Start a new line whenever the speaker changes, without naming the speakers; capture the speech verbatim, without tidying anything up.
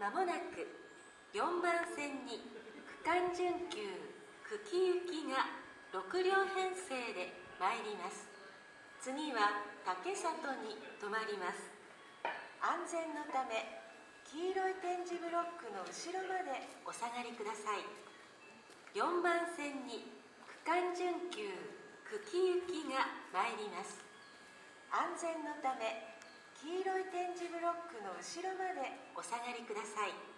まもなくよんばん線に区間準急久喜行きがろく両編成で参ります。次は竹里に停まります。安全のため黄色い点字ブロックの後ろまでお下がりください。よんばん線に区間準急久喜行きが参ります。安全のため黄色い点字ブロックの後ろまでお下がりください。